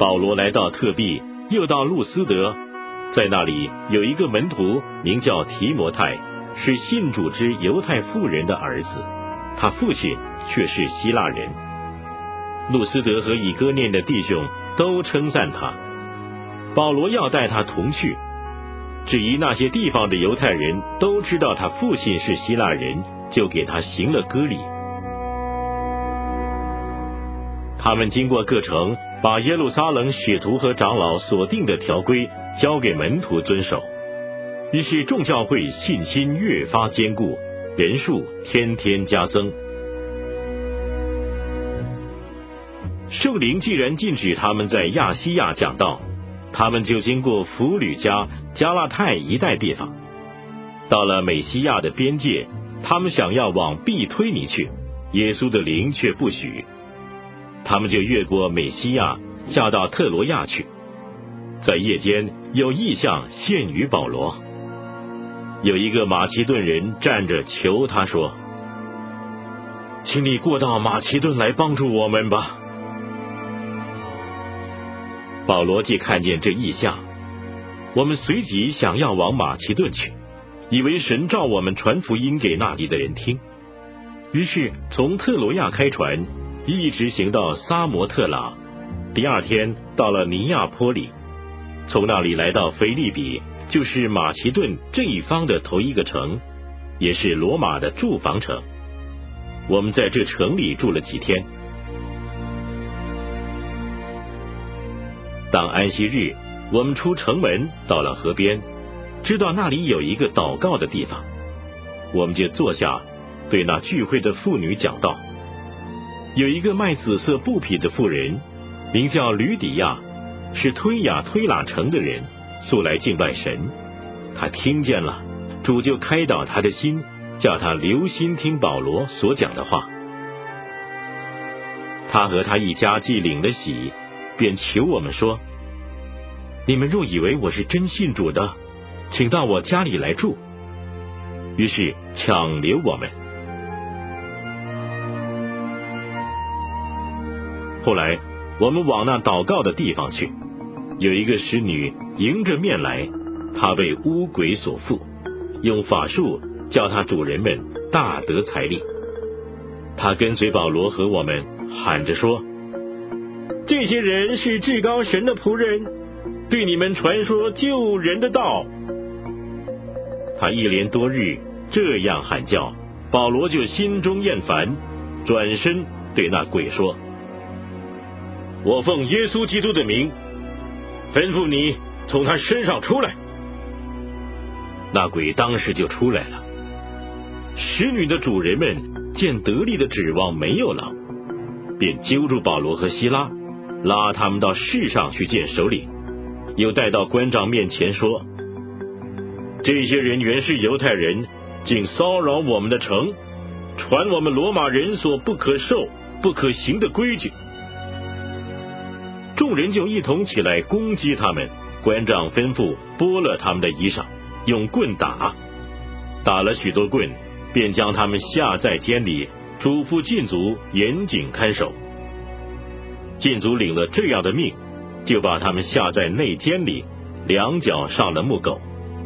保罗来到特庇，又到路斯德，在那里有一个门徒名叫提摩太，是信主之犹太妇人的儿子，他父亲却是希腊人。路斯德和以哥念的弟兄都称赞他。保罗要带他同去，至于那些地方的犹太人都知道他父亲是希腊人，就给他行了割礼。他们经过各城，把耶路撒冷使徒和长老所定的条规交给门徒遵守。于是众教会信心越发坚固，人数天天加增。圣灵既然禁止他们在亚细亚讲道，他们就经过弗吕家、加拉太一带地方，到了美西亚的边界，他们想要往庇推尼去，耶稣的灵却不许。他们就越过美西亚，下到特罗亚去。在夜间有异象现于保罗，有一个马其顿人站着求他说：请你过到马其顿来帮助我们吧。保罗既看见这异象，我们随即想要往马其顿去，以为神召我们传福音给那里的人听。于是从特罗亚开船，一直行到撒摩特拉，第二天到了尼亚坡里，从那里来到腓立比，就是马其顿这一方的头一个城，也是罗马的住房城。我们在这城里住了几天。当安息日，我们出城门，到了河边，知道那里有一个祷告的地方，我们就坐下，对那聚会的妇女讲道。有一个卖紫色布匹的妇人，名叫吕底亚，是推雅推拉城的人，素来敬拜神。他听见了，主就开导他的心，叫他留心听保罗所讲的话。他和他一家既领了喜，便求我们说：你们若以为我是真信主的，请到我家里来住。于是强留我们。后来我们往那祷告的地方去，有一个使女迎着面来，她被污鬼所附，用法术叫她主人们大得财力。她跟随保罗和我们，喊着说：这些人是至高神的仆人，对你们传说救人的道。她一连多日这样喊叫，保罗就心中厌烦，转身对那鬼说：我奉耶稣基督的名，吩咐你从他身上出来。那鬼当时就出来了。使女的主人们见得力的指望没有了，便揪住保罗和希拉，拉他们到市上去见首领，又带到官长面前说：这些人原是犹太人，竟骚扰我们的城，传我们罗马人所不可受不可行的规矩。众人就一同起来攻击他们，官长吩咐剥了他们的衣裳，用棍打，打了许多棍，便将他们下在监里，嘱咐禁足严谨看守。禁足领了这样的命，就把他们下在内监里，两脚上了木狗。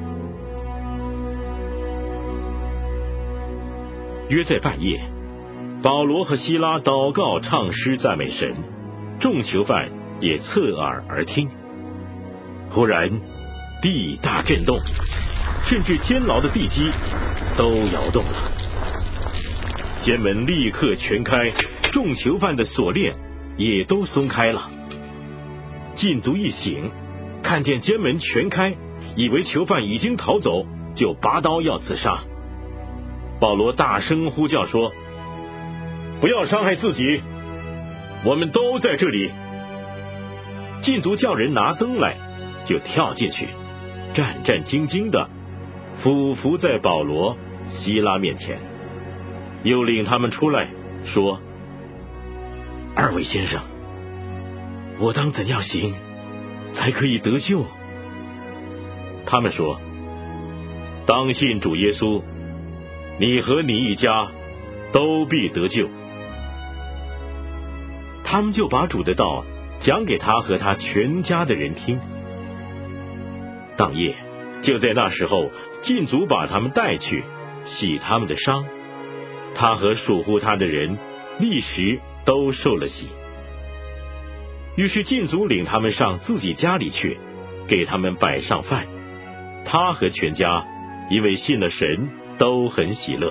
约在半夜，保罗和希拉祷告唱诗赞美神，众囚犯也侧耳而听。忽然地大震动，甚至监牢的地基都摇动了，监门立刻全开，众囚犯的锁链也都松开了。禁足一醒，看见监门全开，以为囚犯已经逃走，就拔刀要自杀。保罗大声呼叫说：不要伤害自己，我们都在这里。禁足叫人拿灯来，就跳进去，战战兢兢的俯伏在保罗、希拉面前，又领他们出来说：二位先生，我当怎样行才可以得救？他们说：当信主耶稣，你和你一家都必得救。他们就把主的道讲给他和他全家的人听。当夜，就在那时候，禁足把他们带去，洗他们的伤。他和属乎他的人立时都受了洗。于是禁足领他们上自己家里去，给他们摆上饭。他和全家因为信了神，都很喜乐。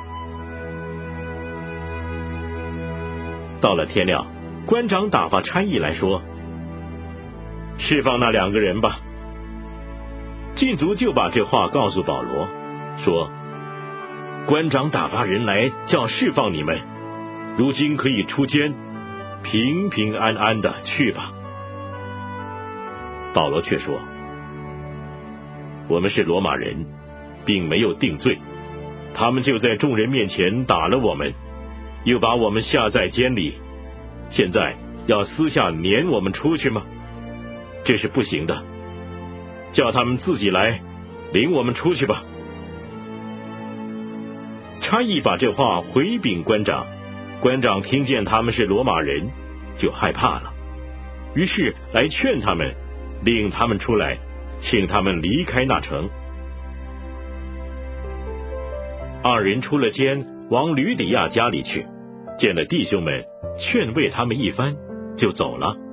到了天亮，官长打发差役来说：释放那2个人吧。禁足就把这话告诉保罗，说：官长打发人来叫释放你们，如今可以出监，平平安安的去吧。保罗却说：我们是罗马人，并没有定罪，他们就在众人面前打了我们，又把我们下在监里，现在要私下撵我们出去吗？这是不行的，叫他们自己来领我们出去吧。差役把这话回禀官长，官长听见他们是罗马人，就害怕了，于是来劝他们，领他们出来，请他们离开那城。2人出了监，往吕底亚家里去，见了弟兄们，劝慰他们一番，就走了。